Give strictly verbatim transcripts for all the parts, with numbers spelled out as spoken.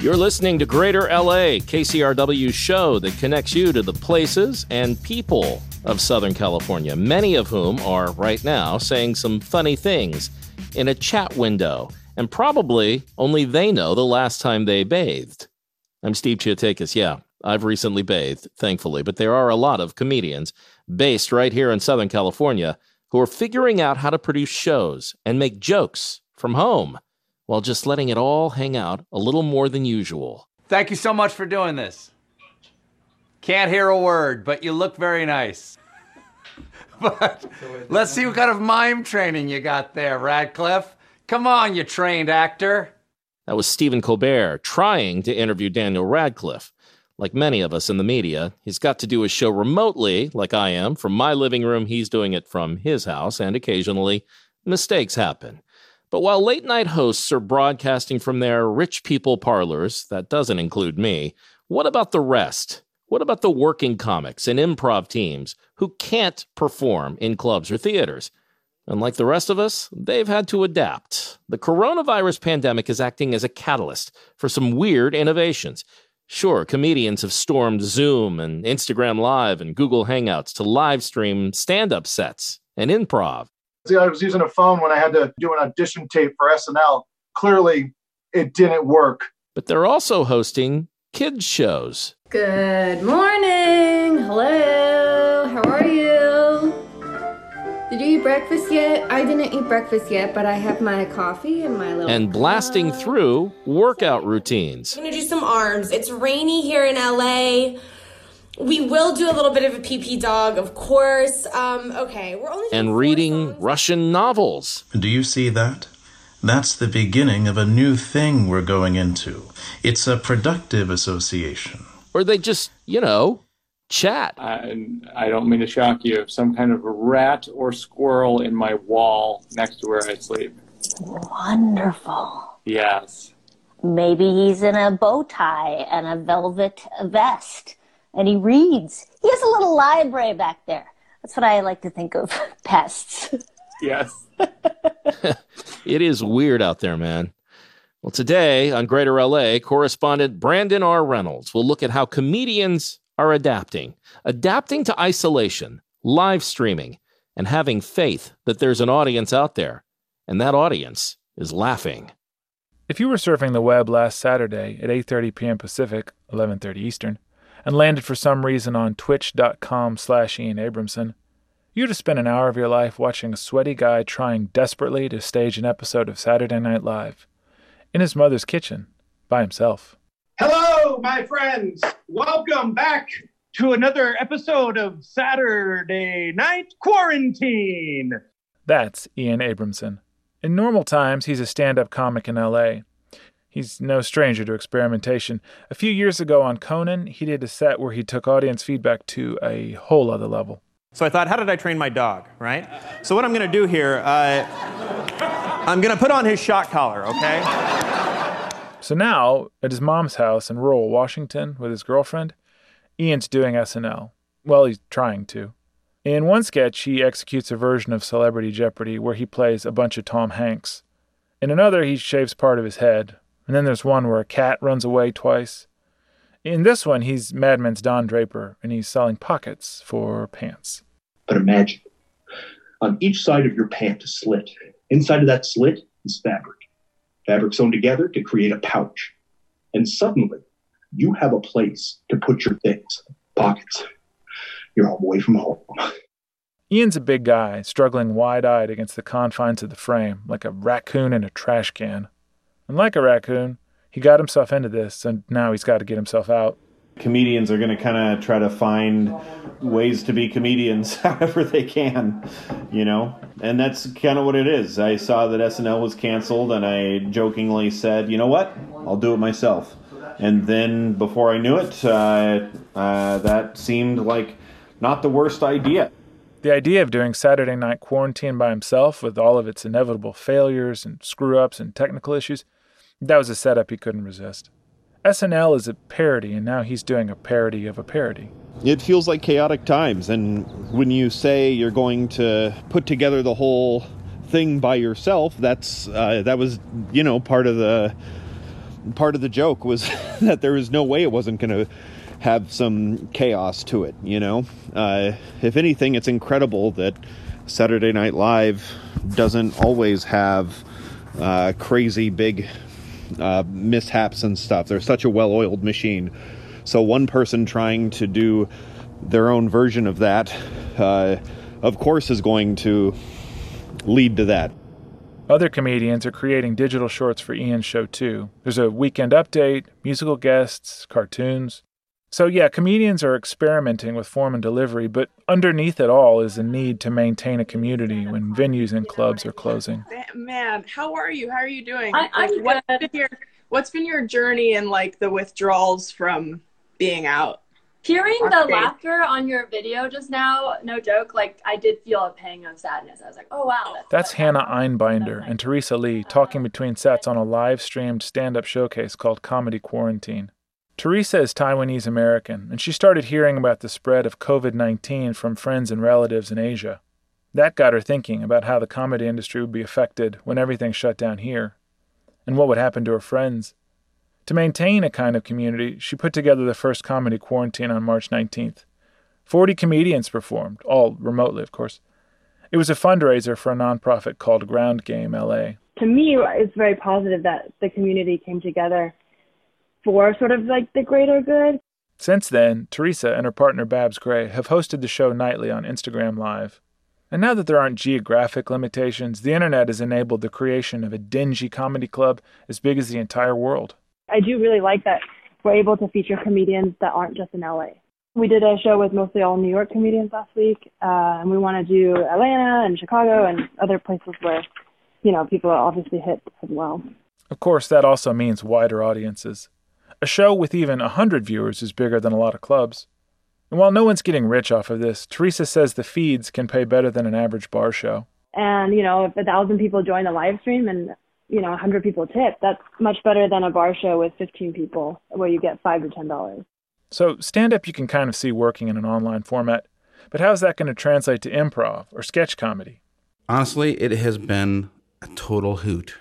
You're listening to Greater L A, K C R W's show that connects you to the places and people of Southern California, many of whom are right now saying some funny things in a chat window, and probably only they know the last time they bathed. I'm Steve Chiotakis. Yeah, I've recently bathed, thankfully, but there are a lot of comedians based right here in Southern California who are figuring out how to produce shows and make jokes from home, while just letting it all hang out a little more than usual. Thank you so much for doing this. Can't hear a word, but you look very nice. But let's see what kind of mime training you got there, Radcliffe. Come on, you trained actor. That was Stephen Colbert trying to interview Daniel Radcliffe. Like many of us in the media, he's got to do his show remotely, like I am. From my living room, he's doing it from his house, and occasionally mistakes happen. But while late-night hosts are broadcasting from their rich people parlors, that doesn't include me, what about the rest? What about the working comics and improv teams who can't perform in clubs or theaters? And like the rest of us, they've had to adapt. The coronavirus pandemic is acting as a catalyst for some weird innovations. Sure, comedians have stormed Zoom and Instagram Live and Google Hangouts to live stream stand-up sets and improv. See, I was using a phone when I had to do an audition tape for S N L. Clearly, it didn't work. But they're also hosting kids' shows. Good morning. Hello. How are you? Did you eat breakfast yet? I didn't eat breakfast yet, but I have my coffee and my little... And blasting cup. through workout routines. I'm going to do some arms. It's rainy here in L A. We will do a little bit of a pee-pee dog, of course. Um, okay, we're only... And reading Russian novels. Do you see that? That's the beginning of a new thing we're going into. It's a productive association. Or they just, you know, chat. I, I don't mean to shock you. Some kind of a rat or squirrel in my wall next to where I sleep. Wonderful. Yes. Maybe he's in a bow tie and a velvet vest. And he reads. He has a little library back there. That's what I like to think of pests. Yes. It is weird out there, man. Well, today on Greater L A, correspondent Brandon R. Reynolds will look at how comedians are adapting. Adapting to isolation, live streaming, and having faith that there's an audience out there. And that audience is laughing. If you were surfing the web last Saturday at eight thirty p.m. Pacific, eleven thirty Eastern, and landed for some reason on twitch.com slash Ian Abramson, you'd have spent an hour of your life watching a sweaty guy trying desperately to stage an episode of Saturday Night Live in his mother's kitchen by himself. Hello, my friends. Welcome back to another episode of Saturday Night Quarantine. That's Ian Abramson. In normal times, he's a stand-up comic in L A. He's no stranger to experimentation. A few years ago on Conan, he did a set where he took audience feedback to a whole other level. So I thought, how did I train my dog, right? So what I'm going to do here, uh, I'm going to put on his shock collar, okay? So now, at his mom's house in rural Washington with his girlfriend, Ian's doing S N L. Well, he's trying to. In one sketch, he executes a version of Celebrity Jeopardy where he plays a bunch of Tom Hanks. In another, he shaves part of his head. And then there's one where a cat runs away twice. In this one, he's Mad Men's Don Draper, and he's selling pockets for pants. But imagine, on each side of your pant is slit. Inside of that slit is fabric. Fabric sewn together to create a pouch. And suddenly, you have a place to put your things. Pockets. You're home away from home. Ian's a big guy, struggling wide-eyed against the confines of the frame, like a raccoon in a trash can. And like a raccoon, he got himself into this, and now he's got to get himself out. Comedians are going to kind of try to find ways to be comedians however they can, you know? And that's kind of what it is. I saw that S N L was canceled, and I jokingly said, you know what? I'll do it myself. And then before I knew it, uh, uh, that seemed like not the worst idea. The idea of doing Saturday Night Quarantine by himself with all of its inevitable failures and screw-ups and technical issues, that was a setup he couldn't resist. S N L is a parody, and now he's doing a parody of a parody. It feels like chaotic times, and when you say you're going to put together the whole thing by yourself, that's uh, that was, you know, part of the part of the joke was that there was no way it wasn't going to have some chaos to it, you know? Uh, if anything, it's incredible that Saturday Night Live doesn't always have uh, crazy big uh, mishaps and stuff. They're such a well-oiled machine. So one person trying to do their own version of that, uh, of course, is going to lead to that. Other comedians are creating digital shorts for Ian's show, too. There's a weekend update, musical guests, cartoons. So, yeah, comedians are experimenting with form and delivery, but underneath it all is a need to maintain a community when venues and clubs are closing. Man, how are you? How are you doing? I, I'm like, what's good. been your What's been your journey and like the withdrawals from being out? Hearing the Okay. laughter on your video just now, no joke, like I did feel a pang of sadness. I was like, oh wow. That's, That's Hannah Einbinder and Teresa Lee talking between sets on a live-streamed stand-up showcase called Comedy Quarantine. Teresa is Taiwanese American, and she started hearing about the spread of covid nineteen from friends and relatives in Asia. That got her thinking about how the comedy industry would be affected when everything shut down here, and what would happen to her friends. To maintain a kind of community, she put together the first Comedy Quarantine on March nineteenth. Forty comedians performed, all remotely, of course. It was a fundraiser for a nonprofit called Ground Game L A. To me, it's very positive that the community came together for sort of like the greater good. Since then, Teresa and her partner Babs Gray have hosted the show nightly on Instagram Live. And now that there aren't geographic limitations, the internet has enabled the creation of a dingy comedy club as big as the entire world. I do really like that we're able to feature comedians that aren't just in L A. We did a show with mostly all New York comedians last week, uh, and we want to do Atlanta and Chicago and other places where, you know, people are obviously hit as well. Of course, that also means wider audiences. A show with even one hundred viewers is bigger than a lot of clubs. And while no one's getting rich off of this, Teresa says the feeds can pay better than an average bar show. And, you know, if a thousand people join the live stream and, you know, a hundred people tip, that's much better than a bar show with fifteen people where you get five to ten dollars. So stand-up you can kind of see working in an online format, but how's that going to translate to improv or sketch comedy? Honestly, it has been a total hoot.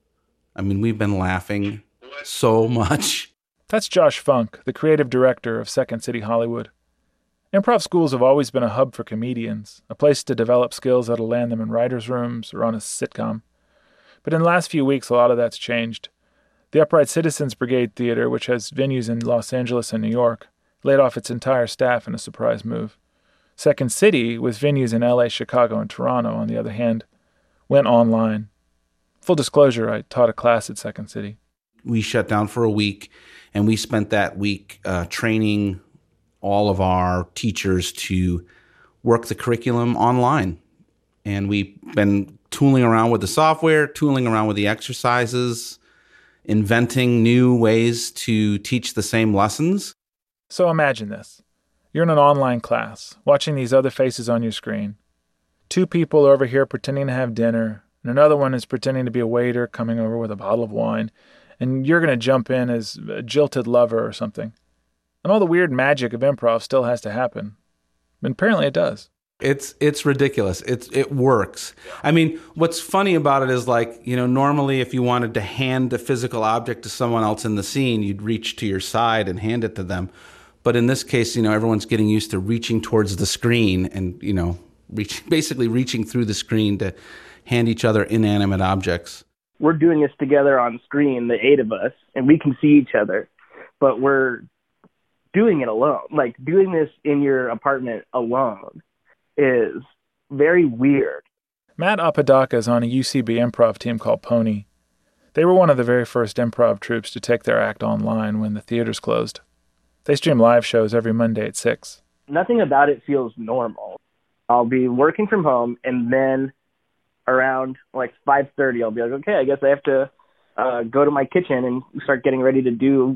I mean, we've been laughing so much. That's Josh Funk, the creative director of Second City Hollywood. Improv schools have always been a hub for comedians, a place to develop skills that'll land them in writers' rooms or on a sitcom. But in the last few weeks, a lot of that's changed. The Upright Citizens Brigade Theater, which has venues in Los Angeles and New York, laid off its entire staff in a surprise move. Second City, with venues in L A, Chicago, and Toronto, on the other hand, went online. Full disclosure, I taught a class at Second City. We shut down for a week, and we spent that week uh, training all of our teachers to work the curriculum online. And we've been tooling around with the software, tooling around with the exercises, inventing new ways to teach the same lessons. So imagine this. You're in an online class, watching these other faces on your screen. Two people are over here pretending to have dinner, and another one is pretending to be a waiter coming over with a bottle of wine, and you're going to jump in as a jilted lover or something. And all the weird magic of improv still has to happen. And apparently it does. It's it's ridiculous. It's it works. I mean, what's funny about it is, like, you know, normally if you wanted to hand a physical object to someone else in the scene, you'd reach to your side and hand it to them. But in this case, you know, everyone's getting used to reaching towards the screen and, you know, reach, basically reaching through the screen to hand each other inanimate objects. We're doing this together on screen, the eight of us, and we can see each other, but we're doing it alone. Like, doing this in your apartment alone is very weird. Matt Apodaca is on a U C B improv team called Pony. They were one of the very first improv troupes to take their act online when the theaters closed. They stream live shows every Monday at six. Nothing about it feels normal. I'll be working from home, and then around like five thirty, I'll be like, okay, I guess I have to uh, go to my kitchen and start getting ready to do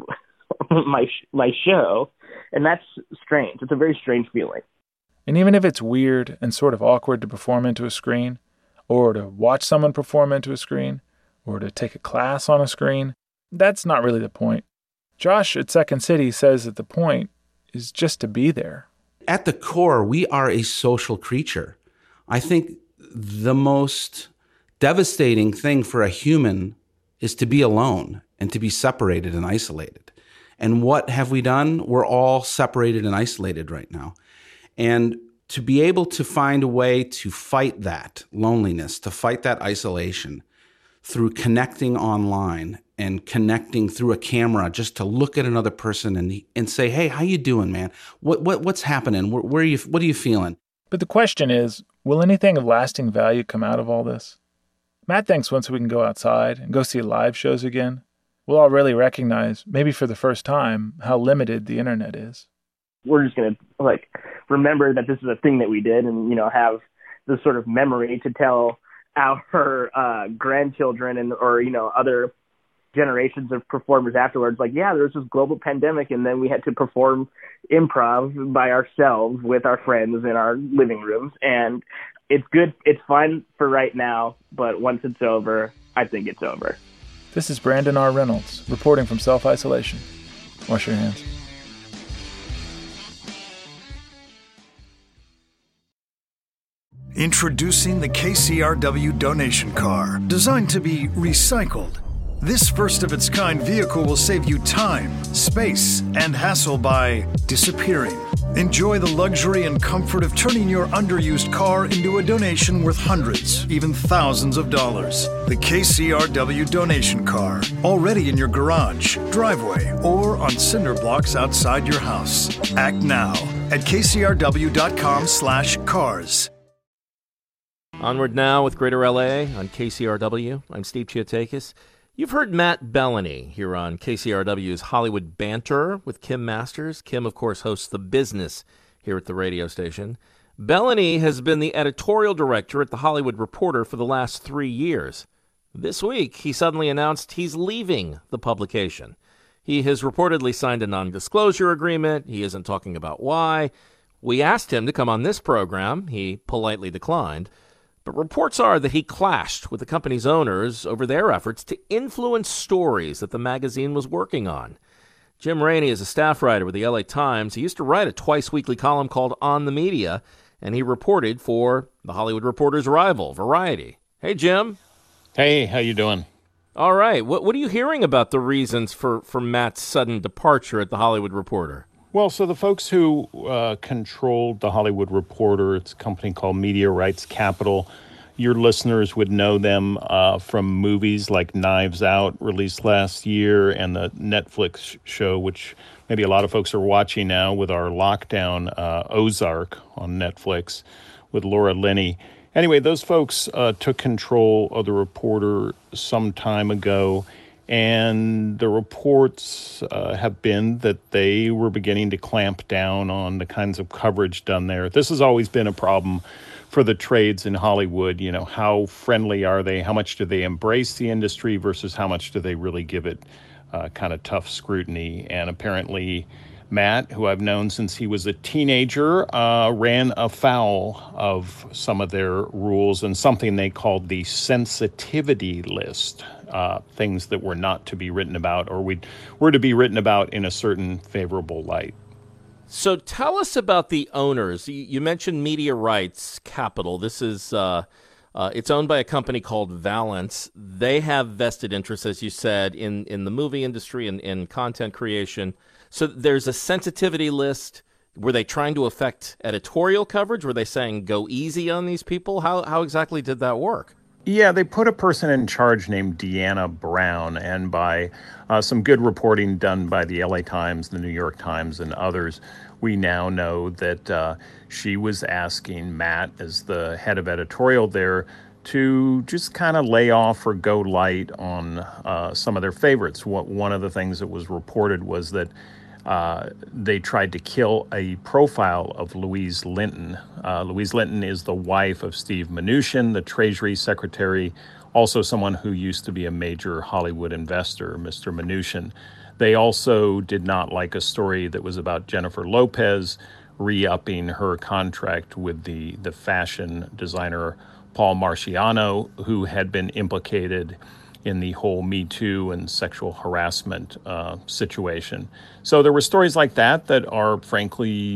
my sh- my show. And that's strange. It's a very strange feeling. And even if it's weird and sort of awkward to perform into a screen, or to watch someone perform into a screen, or to take a class on a screen, that's not really the point. Josh at Second City says that the point is just to be there. At the core, we are a social creature. I think the most devastating thing for a human is to be alone. and to be separated and isolated. And what have we done? We're all separated and isolated right now. And to be able to find a way to fight that loneliness, to fight that isolation through connecting online and connecting through a camera, just to look at another person and and say, hey, how you doing, man? What what what's happening? Where, where are you? What are you feeling? But the question is, will anything of lasting value come out of all this? Matt thinks once we can go outside and go see live shows again, we'll all really recognize, maybe for the first time, how limited the internet is. We're just going to like remember that this is a thing that we did, and you know, have this sort of memory to tell our uh, grandchildren and or you know other generations of performers afterwards. Like, yeah, there was this global pandemic, and then we had to perform improv by ourselves with our friends in our living rooms, and it's good. It's fun for right now, but once it's over, I think it's over. This is Brandon R. Reynolds reporting from self-isolation. Wash your hands. Introducing the K C R W donation car, designed to be recycled. This first-of-its-kind vehicle will save you time, space, and hassle by disappearing. Enjoy the luxury and comfort of turning your underused car into a donation worth hundreds, even thousands of dollars. The K C R W donation car, already in your garage, driveway, or on cinder blocks outside your house. Act now at kcrw.com slash cars. Onward now with Greater L A on K C R W. I'm Steve Chiotakis. You've heard Matt Bellany here on K C R W's Hollywood Banter with Kim Masters. Kim, of course, hosts The Business here at the radio station. Bellany has been the editorial director at The Hollywood Reporter for the last three years. This week, he suddenly announced he's leaving the publication. He has reportedly signed a non-disclosure agreement. He isn't talking about why. We asked him to come on this program. He politely declined. But reports are that he clashed with the company's owners over their efforts to influence stories that the magazine was working on. Jim Rainey is a staff writer with the L A Times. He used to write a twice-weekly column called On the Media, and he reported for The Hollywood Reporter's rival, Variety. Hey, Jim. Hey, how you doing? All right. What, what are you hearing about the reasons for, for Matt's sudden departure at The Hollywood Reporter? Well, so the folks who uh, controlled The Hollywood Reporter, it's a company called Media Rights Capital. Your listeners would know them uh, from movies like Knives Out, released last year, and the Netflix show, which maybe a lot of folks are watching now with our lockdown, uh, Ozark on Netflix with Laura Linney. Anyway, those folks uh, took control of The Reporter some time ago. And the reports uh, have been that they were beginning to clamp down on the kinds of coverage done there. This has always been a problem for the trades in Hollywood. You know, how friendly are they? How much do they embrace the industry versus how much do they really give it uh, kind of tough scrutiny? And apparently Matt, who I've known since he was a teenager, uh, ran afoul of some of their rules and something they called the sensitivity list, uh, things that were not to be written about or we were to be written about in a certain favorable light. So tell us about the owners. You mentioned Media Rights Capital. This is uh, uh, it's owned by a company called Valence. They have vested interests, as you said, in, in the movie industry and in content creation. So there's a sensitivity list. Were they trying to affect editorial coverage? Were they saying go easy on these people? How how exactly did that work? Yeah, they put a person in charge named Deanna Brown, and by uh, some good reporting done by the L A Times, the New York Times, and others, we now know that uh, she was asking Matt, as the head of editorial there, to just kind of lay off or go light on uh, some of their favorites. What, one of the things that was reported was that Uh, they tried to kill a profile of Louise Linton. Uh, Louise Linton is the wife of Steve Mnuchin, the Treasury Secretary, also someone who used to be a major Hollywood investor, Mister Mnuchin. They also did not like a story that was about Jennifer Lopez re-upping her contract with the, the fashion designer Paul Marciano, who had been implicated in the whole Me Too and sexual harassment uh, situation. So there were stories like that that are frankly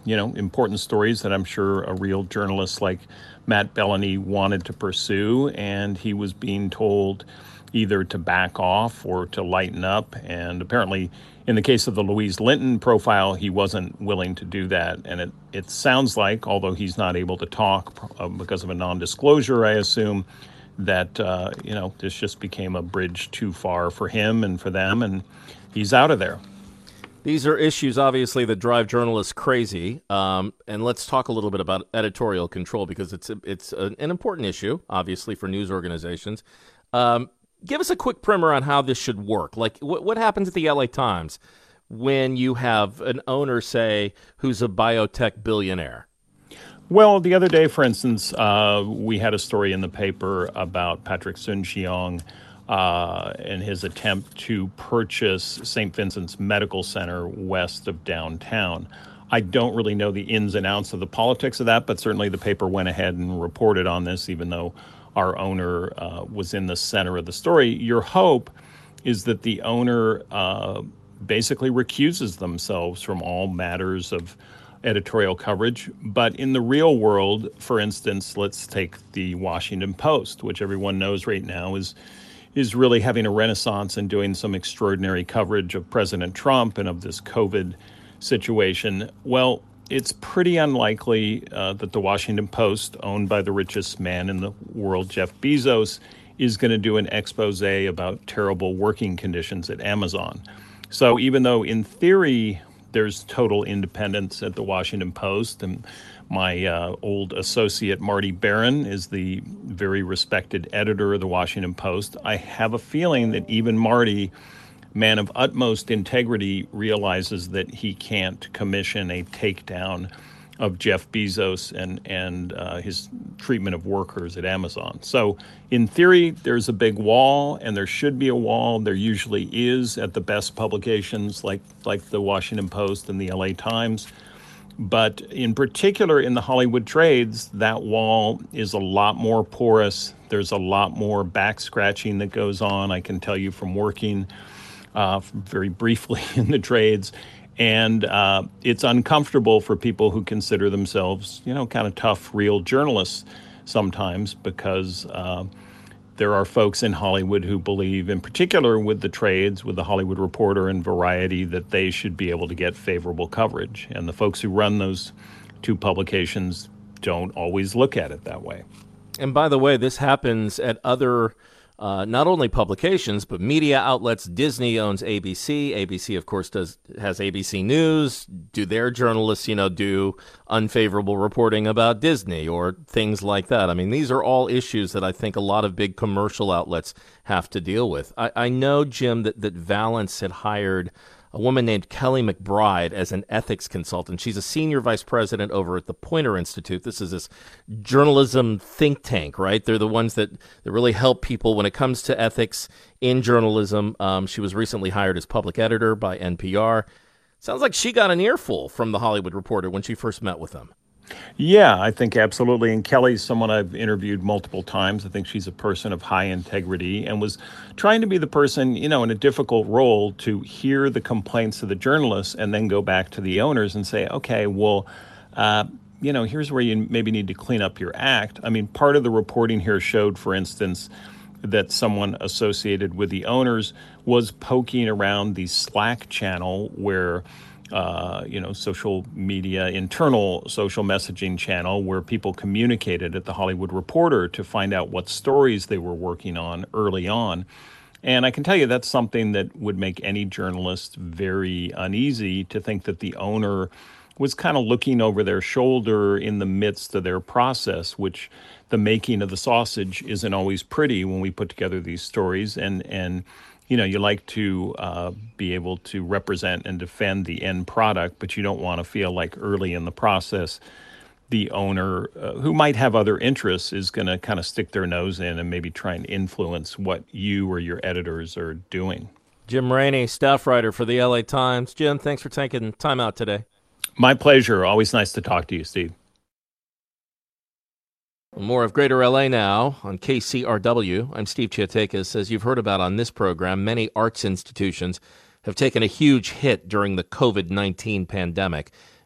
you know, important stories that I'm sure a real journalist like Matt Bellany wanted to pursue, and he was being told either to back off or to lighten up. And apparently, in the case of the Louise Linton profile, he wasn't willing to do that. And it, it sounds like, although he's not able to talk uh, because of a non-disclosure, I assume, that, uh, you know, this just became a bridge too far for him and for them, and he's out of there. These are issues, obviously, that drive journalists crazy. Um, and let's talk a little bit about editorial control, because it's a, it's a, an important issue, obviously, for news organizations. Um, give us a quick primer on how this should work. Like, wh- what happens at the L A Times when you have an owner, say, who's a biotech billionaire? Well, the other day, for instance, uh, we had a story in the paper about Patrick Soon-Shiong uh, and his attempt to purchase Saint Vincent's Medical Center west of downtown. I don't really know the ins and outs of the politics of that, but certainly the paper went ahead and reported on this, even though our owner uh, was in the center of the story. Your hope is that the owner uh, basically recuses themselves from all matters of editorial coverage. But in the real world, for instance, let's take the Washington Post, which everyone knows right now is is really having a renaissance and doing some extraordinary coverage of President Trump and of this COVID situation. Well, it's pretty unlikely uh, that the Washington Post, owned by the richest man in the world, Jeff Bezos, is going to do an expose about terrible working conditions at Amazon. So even though in theory there's total independence at the Washington Post, and my uh, old associate Marty Barron is the very respected editor of the Washington Post, I have a feeling that even Marty, man of utmost integrity, realizes that he can't commission a takedown of Jeff Bezos and, and uh, his treatment of workers at Amazon. So in theory, there's a big wall, and there should be a wall. There usually is at the best publications like, like the Washington Post and the L A Times. But in particular, in the Hollywood trades, that wall is a lot more porous. There's a lot more back scratching that goes on. I can tell you from working uh, very briefly in the trades. And uh, it's uncomfortable for people who consider themselves, you know, kind of tough, real journalists sometimes, because uh, there are folks in Hollywood who believe, in particular with the trades, with the Hollywood Reporter and Variety, that they should be able to get favorable coverage. And the folks who run those two publications don't always look at it that way. And by the way, this happens at other Uh, not only publications, but media outlets. Disney owns A B C. A B C, of course, does has A B C News. Do their journalists, you know, do unfavorable reporting about Disney or things like that? I mean, these are all issues that I think a lot of big commercial outlets have to deal with. I, I know, Jim, that, that Valence had hired a woman named Kelly McBride as an ethics consultant. She's a senior vice president over at the Poynter Institute. This is this journalism think tank, right? They're the ones that, that really help people when it comes to ethics in journalism. Um, she was recently hired as public editor by N P R. Sounds like she got an earful from the Hollywood Reporter when she first met with them. Yeah, I think absolutely. And Kelly's someone I've interviewed multiple times. I think she's a person of high integrity and was trying to be the person, you know, in a difficult role to hear the complaints of the journalists and then go back to the owners and say, okay, well, uh, you know, here's where you maybe need to clean up your act. I mean, part of the reporting here showed, for instance, that someone associated with the owners was poking around the Slack channel where Uh, you know, social media, internal social messaging channel where people communicated at the Hollywood Reporter to find out what stories they were working on early on. And I can tell you that's something that would make any journalist very uneasy, to think that the owner was kind of looking over their shoulder in the midst of their process, which the making of the sausage isn't always pretty when we put together these stories. And, and you know, you like to uh, be able to represent and defend the end product, but you don't want to feel like early in the process, the owner, uh, who might have other interests, is going to kind of stick their nose in and maybe try and influence what you or your editors are doing. Jim Rainey, staff writer for the L A Times. Jim, thanks for taking time out today. My pleasure. Always nice to talk to you, Steve. More of Greater L A now on K C R W. I'm Steve Chiatakis. As you've heard about on this program, many arts institutions have taken a huge hit during the covid nineteen pandemic.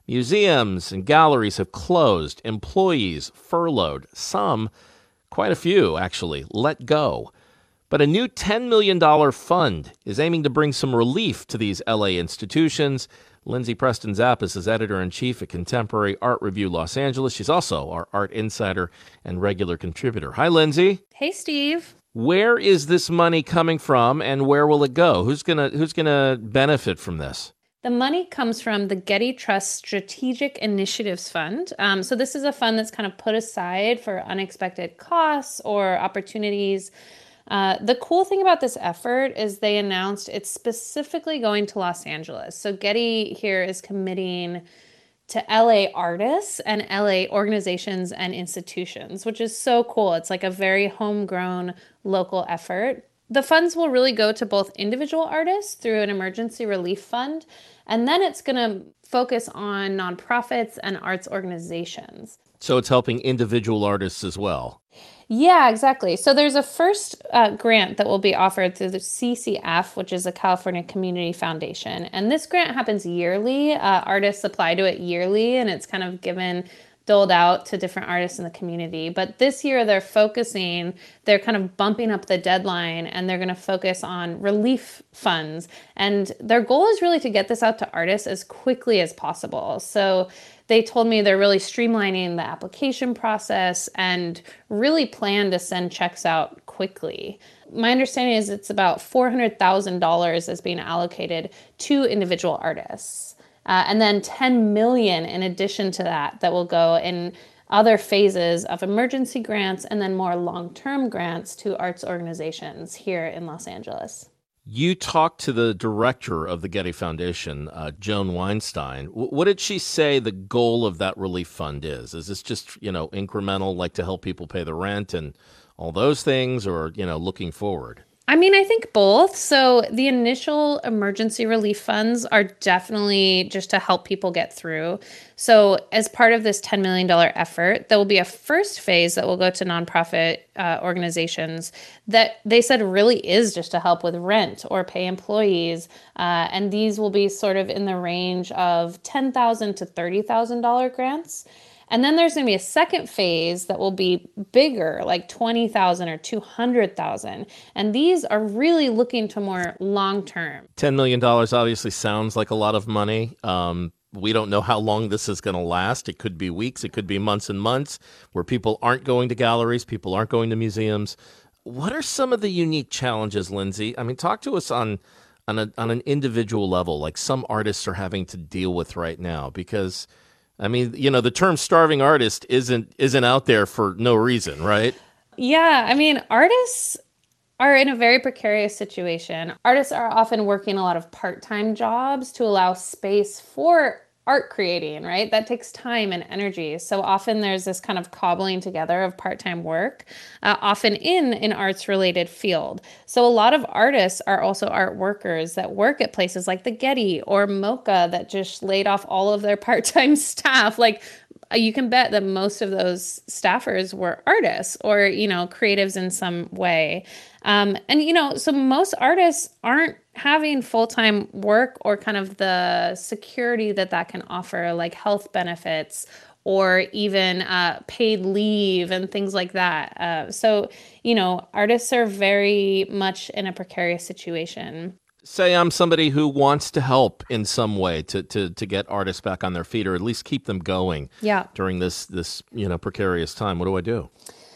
Museums and galleries have closed, employees furloughed, some, quite a few actually, let go. But a new ten million dollars fund is aiming to bring some relief to these L A institutions. Lindsay Preston Zappis is editor-in-chief at Contemporary Art Review Los Angeles. She's also our art insider and regular contributor. Hi, Lindsay. Hey, Steve. Where is this money coming from, and where will it go? Who's gonna Who's gonna benefit from this? The money comes from the Getty Trust Strategic Initiatives Fund. Um, so this is a fund that's kind of put aside for unexpected costs or opportunities. Uh, the cool thing about this effort is they announced it's specifically going to Los Angeles. So Getty here is committing to L A artists and L A organizations and institutions, which is so cool. It's like a very homegrown local effort. The funds will really go to both individual artists through an emergency relief fund, and then it's going to focus on nonprofits and arts organizations. So it's helping individual artists as well. Yeah, exactly. So there's a first uh, grant that will be offered through the C C F, which is the California Community Foundation. And this grant happens yearly. Uh, artists apply to it yearly, and it's kind of given, doled out to different artists in the community. But this year they're focusing, they're kind of bumping up the deadline, and they're going to focus on relief funds. And their goal is really to get this out to artists as quickly as possible. So they told me they're really streamlining the application process and really plan to send checks out quickly. My understanding is it's about four hundred thousand dollars is being allocated to individual artists. Uh, and then ten million dollars in addition to that, that will go in other phases of emergency grants and then more long-term grants to arts organizations here in Los Angeles. You talked to the director of the Getty Foundation, uh, Joan Weinstein. W- what did she say the goal of that relief fund is? Is this just, you know, incremental, like to help people pay the rent and all those things, or, you know, looking forward? I mean, I think both. So the initial emergency relief funds are definitely just to help people get through. So as part of this ten million dollars effort, there will be a first phase that will go to nonprofit uh, organizations that they said really is just to help with rent or pay employees. Uh, and these will be sort of in the range of ten thousand dollars to thirty thousand dollars grants. And then there's going to be a second phase that will be bigger, like twenty thousand dollars or two hundred thousand dollars. And these are really looking to more long-term. ten million dollars obviously sounds like a lot of money. Um, we don't know how long this is going to last. It could be weeks. It could be months and months where people aren't going to galleries, people aren't going to museums. What are some of the unique challenges, Lindsay? I mean, talk to us on, on, a, on an individual level, like some artists are having to deal with right now, because I mean, you know, the term starving artist isn't isn't out there for no reason, right? Yeah, I mean, artists are in a very precarious situation. Artists are often working a lot of part-time jobs to allow space for art creating, right? That takes time and energy. So often there's this kind of cobbling together of part-time work, uh, often in an arts-related field. So a lot of artists are also art workers that work at places like the Getty or MoCA that just laid off all of their part-time staff. Like, you can bet that most of those staffers were artists or, you know, creatives in some way. Um, and, you know, so most artists aren't having full-time work or kind of the security that that can offer, like health benefits or even uh, paid leave and things like that. Uh, so, you know, artists are very much in a precarious situation. Say I'm somebody who wants to help in some way to, to, to get artists back on their feet, or at least keep them going yeah. during this, this, you know, precarious time. What do I do?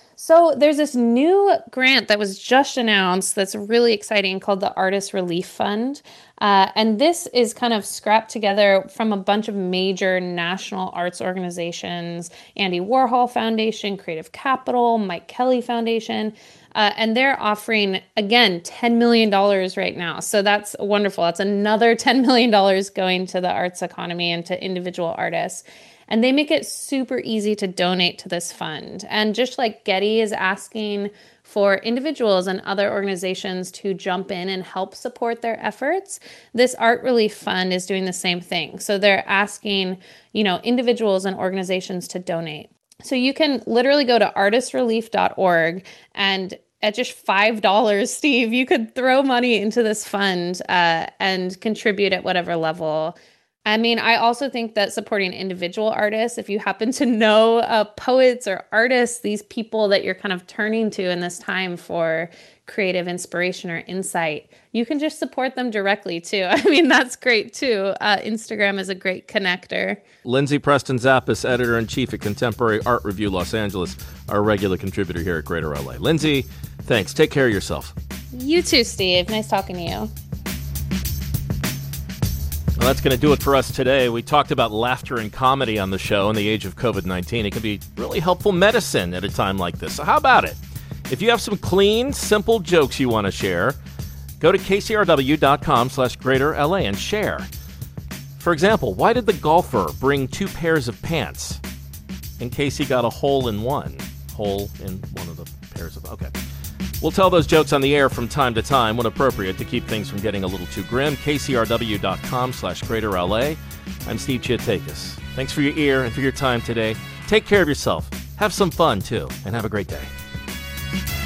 So there's this new grant that was just announced that's really exciting called the Artist Relief Fund. Uh, and this is kind of scrapped together from a bunch of major national arts organizations, Andy Warhol Foundation, Creative Capital, Mike Kelly Foundation. Uh, and they're offering, again, ten million dollars right now. So that's wonderful. That's another ten million dollars going to the arts economy and to individual artists. And they make it super easy to donate to this fund. And just like Getty is asking for individuals and other organizations to jump in and help support their efforts, this Art Relief Fund is doing the same thing. So they're asking, you know, individuals and organizations to donate. So you can literally go to artist relief dot org, and at just five dollars, Steve, you could throw money into this fund uh, and contribute at whatever level. I mean, I also think that supporting individual artists, if you happen to know uh, poets or artists, these people that you're kind of turning to in this time for creative inspiration or insight, you can just support them directly too. I mean, that's great too. Uh, Instagram is a great connector. Lindsay Preston Zappis, editor-in-chief at Contemporary Art Review Los Angeles, our regular contributor here at Greater L A. Lindsay, thanks. Take care of yourself. You too, Steve. Nice talking to you. Well, that's going to do it for us today. We talked about laughter and comedy on the show in the age of covid nineteen. It can be really helpful medicine at a time like this. So how about it? If you have some clean, simple jokes you want to share, go to kcrw.com slash greater LA and share. For example, why did the golfer bring two pairs of pants? In case he got a hole in one. Hole in one of the pairs of... Okay. We'll tell those jokes on the air from time to time when appropriate to keep things from getting a little too grim. kcrw.com slash greater LA. I'm Steve Chiatakis. Thanks for your ear and for your time today. Take care of yourself. Have some fun, too, and have a great day.